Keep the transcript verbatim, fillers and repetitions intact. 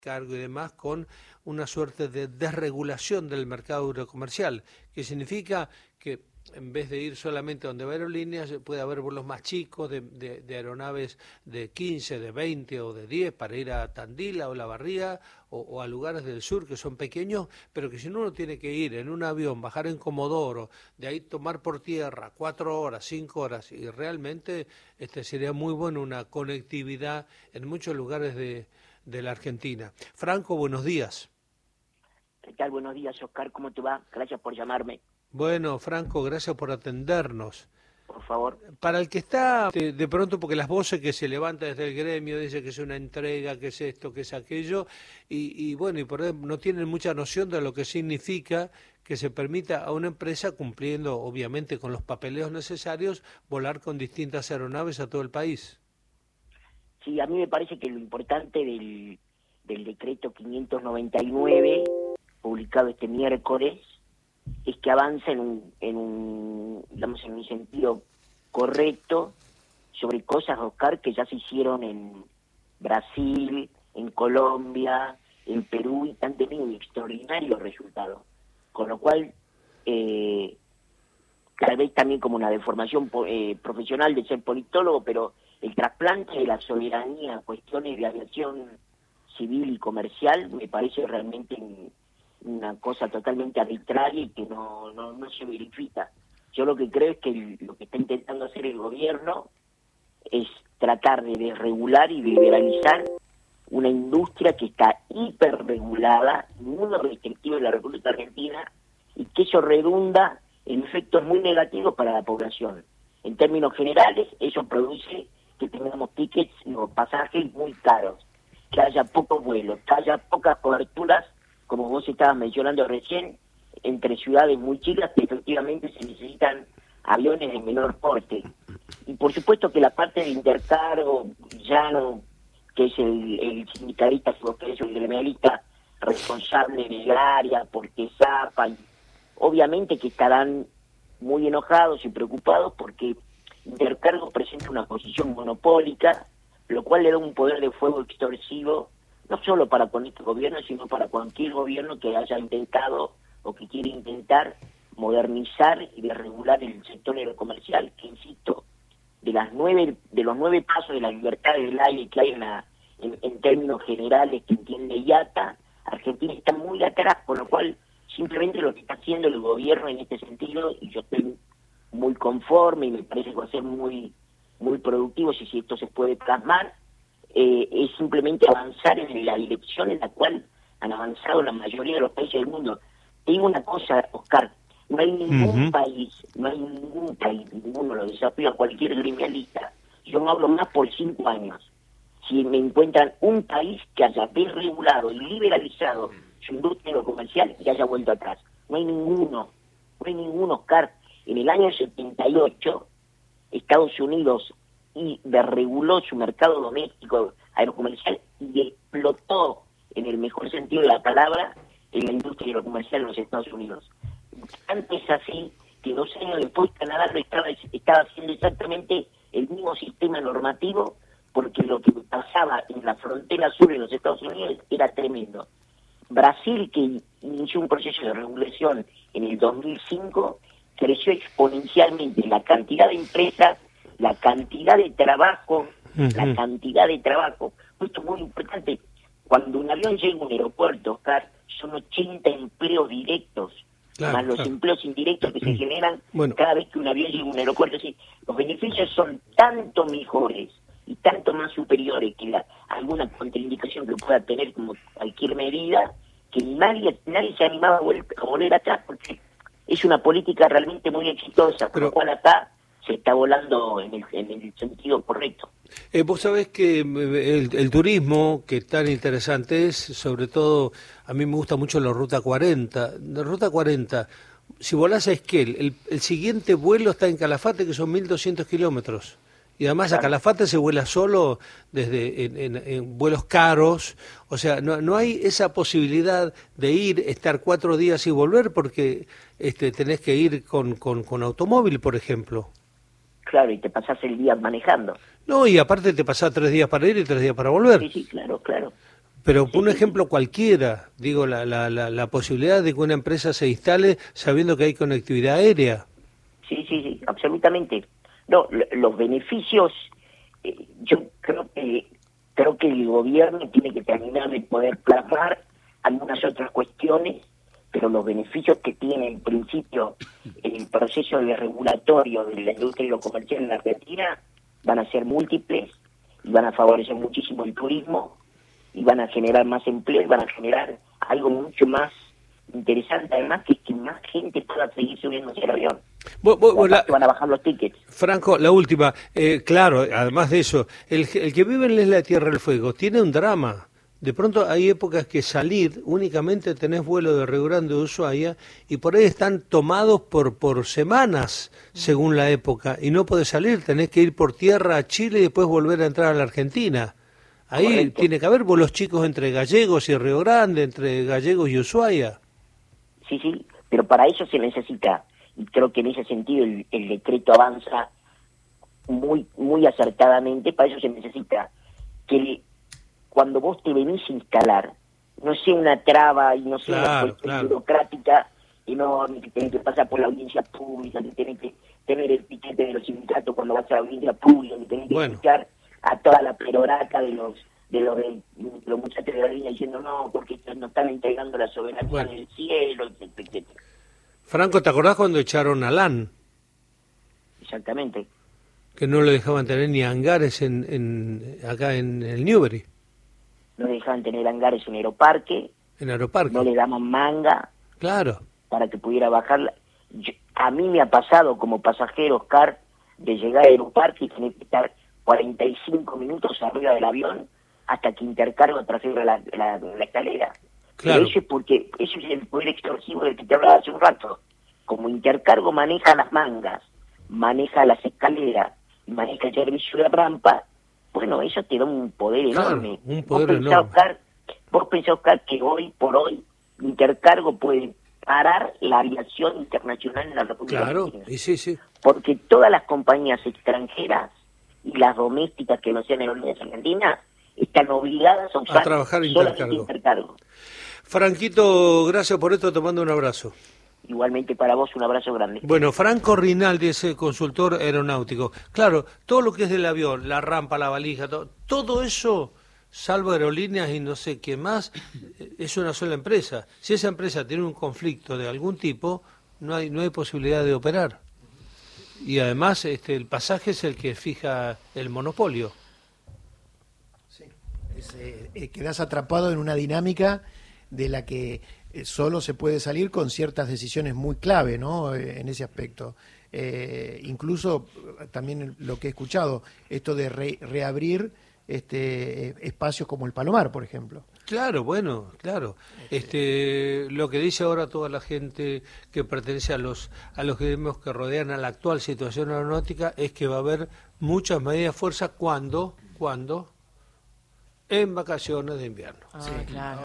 cargo y demás, con una suerte de desregulación del mercado aerocomercial, que significa que en vez de ir solamente donde va aerolíneas, puede haber vuelos más chicos de, de, de aeronaves de quince, de veinte o de diez para ir a Tandil o La Barría o, o a lugares del sur que son pequeños, pero que si uno tiene que ir en un avión, bajar en Comodoro, de ahí tomar por tierra cuatro horas, cinco horas, y realmente este sería muy bueno una conectividad en muchos lugares de, de la Argentina. Franco, buenos días. ¿Qué tal? Buenos días, Oscar. ¿Cómo te va? Gracias por llamarme. Bueno, Franco, gracias por atendernos. Por favor. Para el que está de, de pronto, porque las voces que se levantan desde el gremio dicen que es una entrega, que es esto, que es aquello, y, y bueno, y por ejemplo, no tienen mucha noción de lo que significa que se permita a una empresa, cumpliendo obviamente con los papeleos necesarios, volar con distintas aeronaves a todo el país. Sí, a mí me parece que lo importante del, del decreto quinientos noventa y nueve, publicado este miércoles, es que avanza en un, en un, digamos, en un sentido correcto sobre cosas, Oscar, que ya se hicieron en Brasil, en Colombia, en Perú, y han tenido un extraordinario resultado. Con lo cual, eh, tal vez también como una deformación eh, profesional de ser politólogo, pero el trasplante de la soberanía a cuestiones de aviación civil y comercial me parece realmente una cosa totalmente arbitraria y que no, no, no se verifica. Yo lo que creo es que el, lo que está intentando hacer el gobierno es tratar de desregular y liberalizar una industria que está hiperregulada, muy restrictiva en la República Argentina, y que eso redunda en efectos muy negativos para la población. En términos generales, eso produce que tengamos tickets o pasajes muy caros, que haya pocos vuelos, que haya pocas coberturas, como vos estabas mencionando recién, entre ciudades muy chicas que efectivamente se necesitan aviones de menor porte. Y por supuesto que la parte de intercargo, Llano, que es el, el sindicalista, si vos querés, el gremialista responsable del área, porque zapa, y obviamente que estarán muy enojados y preocupados porque Intercargo presenta una posición monopólica, lo cual le da un poder de fuego extorsivo, no solo para con este gobierno, sino para cualquier gobierno que haya intentado o que quiera intentar modernizar y desregular el sector aerocomercial, que insisto, de las nueve, de los nueve pasos de la libertad del aire que hay en, la, en, en términos generales que entiende I A T A, Argentina está muy atrás, por lo cual simplemente lo que está haciendo el gobierno en este sentido, y yo estoy muy conforme y me parece que va a ser muy, muy productivo si, si esto se puede plasmar, eh, es simplemente avanzar en la dirección en la cual han avanzado la mayoría de los países del mundo. Te digo una cosa, Oscar, no hay ningún uh-huh. país, no hay ningún país, ninguno lo desafía a cualquier gremialista. Yo no hablo más por cinco años. Si me encuentran un país que haya desregulado y liberalizado su industria comercial y haya vuelto atrás, no hay ninguno, no hay ninguno, Oscar. En el año setenta y ocho, Estados Unidos y desreguló su mercado doméstico aerocomercial y explotó, en el mejor sentido de la palabra, en la industria aerocomercial en los Estados Unidos. Tanto es así que dos años después Canadá lo estaba, estaba haciendo exactamente el mismo sistema normativo, porque lo que pasaba en la frontera sur de los Estados Unidos era tremendo. Brasil, que inició un proceso de regulación en el dos mil cinco, creció exponencialmente la cantidad de empresas, la cantidad de trabajo, uh-huh. la cantidad de trabajo. Esto es muy importante. Cuando un avión llega a un aeropuerto, Oscar, son ochenta empleos directos, claro, más los claro. empleos indirectos que se generan bueno. cada vez que un avión llega a un aeropuerto. Sí, los beneficios son tanto mejores y tanto más superiores que la, alguna contraindicación que pueda tener como cualquier medida, que nadie nadie se animaba a volver, a volver atrás, porque es una política realmente muy exitosa, Pero, por lo cual acá se está volando en el, en el sentido correcto. Eh, vos sabés que el, el turismo, que tan interesante es, sobre todo, a mí me gusta mucho la Ruta cuarenta. La Ruta cuarenta, si volás a Esquel, el, el siguiente vuelo está en Calafate, que son mil doscientos kilómetros. Y además claro. a Calafate se vuela solo desde en, en, en vuelos caros, o sea, no, no hay esa posibilidad de ir, estar cuatro días y volver, porque este, tenés que ir con, con, con automóvil, por ejemplo. Claro, y te pasás el día manejando. No, y aparte te pasás tres días para ir y tres días para volver. Sí, sí, claro, claro. Pero por un ejemplo cualquiera, digo, la, la, la, la posibilidad de que una empresa se instale sabiendo que hay conectividad aérea. Sí, sí, sí, absolutamente. No, los beneficios, eh, yo creo que creo que el gobierno tiene que terminar de poder plasmar algunas otras cuestiones, pero los beneficios que tiene en principio el proceso de regulatorio de la industria y lo comercial en la Argentina van a ser múltiples y van a favorecer muchísimo el turismo y van a generar más empleo y van a generar algo mucho más interesante, además, que, que más gente pueda seguir subiéndose al avión. Vos, vos, vos la... Van a bajar los tickets. Franco, la última, eh, claro, además de eso, el, el que vive en la isla Tierra del Fuego tiene un drama. De pronto hay épocas que salir, únicamente tenés vuelo de Río Grande de Ushuaia y por ahí están tomados por, por semanas, según la época, y no podés salir, tenés que ir por tierra a Chile y después volver a entrar a la Argentina. Ahí Correcto. Tiene que haber vuelos chicos entre Gallegos y Río Grande, entre Gallegos y Ushuaia. Sí, sí, pero para eso se necesita, y creo que en ese sentido el, el decreto avanza muy muy acertadamente, para eso se necesita que cuando vos te venís a instalar, no sea una traba y no sea claro, una cuestión claro. burocrática enorme, que tenés que pasar por la audiencia pública, que tenés que tener el piquete de los sindicatos cuando vas a la audiencia pública, que tenés que bueno. escuchar a toda la peroraca de los de los, de, de los muchachos de la línea diciendo no, porque nos están entregando la soberanía bueno. en el cielo, etcétera, etcétera. Franco, ¿te acordás cuando echaron a LAN? Exactamente. Que no le dejaban tener ni hangares en, en acá en el Newbery. No le dejaban tener hangares en Aeroparque. En Aeroparque. No le daban manga. Claro. Para que pudiera bajar. Yo, a mí me ha pasado como pasajero, Oscar, de llegar a Aeroparque y tener que estar cuarenta y cinco minutos arriba del avión hasta que Intercargo trascienda la, la, la escalera. Claro. Pero eso es porque, eso es el poder extorsivo del que te hablaba hace un rato. Como Intercargo maneja las mangas, maneja las escaleras, maneja el servicio de rampa, bueno, eso te da un poder enorme. Claro, un poder vos enorme. Pensás, Oscar, vos pensás, Oscar, que hoy por hoy Intercargo puede parar la aviación internacional en la República Claro, Argentina. y sí, sí. Porque todas las compañías extranjeras y las domésticas que no sean aerolíneas argentinas están obligadas a usar a trabajar Intercargo. Intercargo. Franquito, gracias por esto, te mando un abrazo. Igualmente para vos, un abrazo grande. Bueno, Franco Rinaldi es el consultor aeronáutico. Claro, todo lo que es del avión, la rampa, la valija, todo, todo eso, salvo aerolíneas y no sé qué más, es una sola empresa. Si esa empresa tiene un conflicto de algún tipo, no hay, no hay posibilidad de operar. Y además este, el pasaje es el que fija el monopolio. Sí, es, eh, quedás atrapado en una dinámica de la que eh, solo se puede salir con ciertas decisiones muy clave, ¿no? Eh, en ese aspecto. Eh, incluso también lo que he escuchado, esto de re, reabrir este, eh, espacios como el Palomar, por ejemplo. Claro, bueno, claro. Este, lo que dice ahora toda la gente que pertenece a los a los gremios que rodean a la actual situación aeronáutica es que va a haber muchas medidas de fuerza cuando, cuando en vacaciones de invierno. Ah, sí, claro.